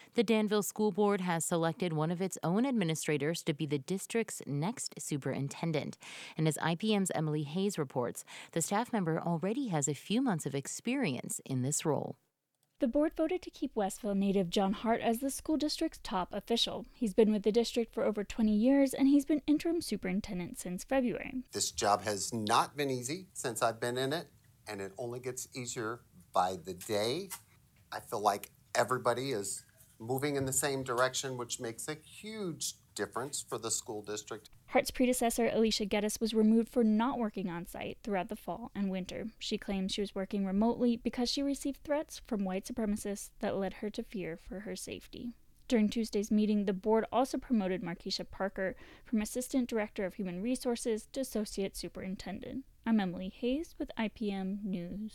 The Danville School Board has selected one of its own administrators to be the district's next superintendent. And as IPM's Emily Hayes reports, the staff member already has a few months of experience in this role. The board voted to keep Westville native John Hart as the school district's top official. He's been with the district for over 20 years, and he's been interim superintendent since February. This job has not been easy since I've been in it, and it only gets easier by the day. I feel like everybody is moving in the same direction, which makes a huge difference for the school district. Hart's predecessor, Alicia Geddes, was removed for not working on site throughout the fall and winter. She claims she was working remotely because she received threats from white supremacists that led her to fear for her safety. During Tuesday's meeting, the board also promoted Markeisha Parker from Assistant Director of Human Resources to Associate Superintendent. I'm Emily Hayes with IPM News.